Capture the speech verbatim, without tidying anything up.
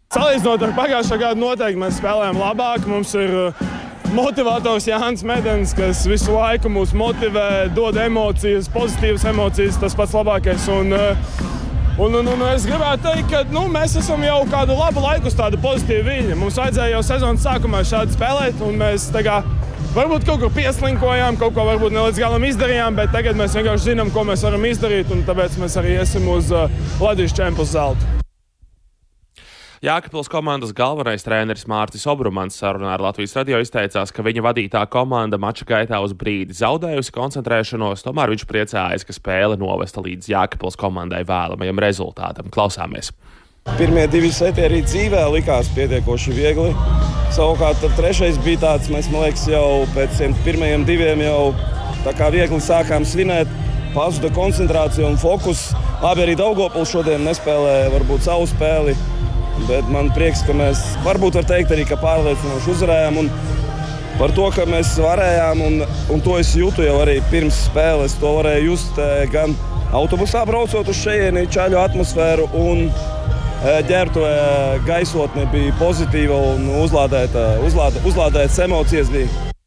Salīdzinot ar pagājušā gadu noteikti mēs spēlējam labāk. Mums ir motivators Jānis Medens, kas visu laiku mūs motivē, dod emocijas, pozitīvas emocijas, tas pats labākais. Un, un, un, un es gribētu teikt, ka nu, mēs esam jau kādu labu laiku uz tādu pozitīvu viļņu. Mums vajadzēja jau sezonas sākumā šādi spēlēt, un mēs tagad varbūt kaut ko pieslinkojām, kaut ko varbūt ne līdz galam izdarījām, bet tagad mēs vienkārši zinām, ko mēs varam izdarīt, un tāpēc mēs arī iesim uz uh, Latvijas čempionu zeltu. Jēkabpils komandas galvenais treneris Mārcis Obrumans sarunā ar Latvijas radio izteicās, ka viņa vadītā komanda mača gaitā uz brīdi zaudējusi koncentrēšanos, tomēr viņš priecājas, ka spēle novesta līdz Jēkabpils komandai vēlamajam rezultātam. Klausāmies! Pirmie divi seti arī dzīvē likās pietiekoši viegli. Savukārt trešais bija tāds, mēs, man liekas, jau pēc tiem pirmajiem diviem jau tā kā viegli sākām svinēt. Pazuda koncentrācija un fokus. Labi, arī Daugavpils šodien nespēlēja varbūt savu spēli. Bet man prieks, ka mēs varbūt var teikt arī, ka pārliecinoši uzvarējām. Un par to, ka mēs varējām, un, un to es jūtu jau arī pirms spēles. To varēju just gan autobusā braucot uz šejieni, čaļu atmosfēru, un ģērbtuvē gaisotne bija pozitīva un uzlādēta, uzlādē, uzlādētas emocijas bija.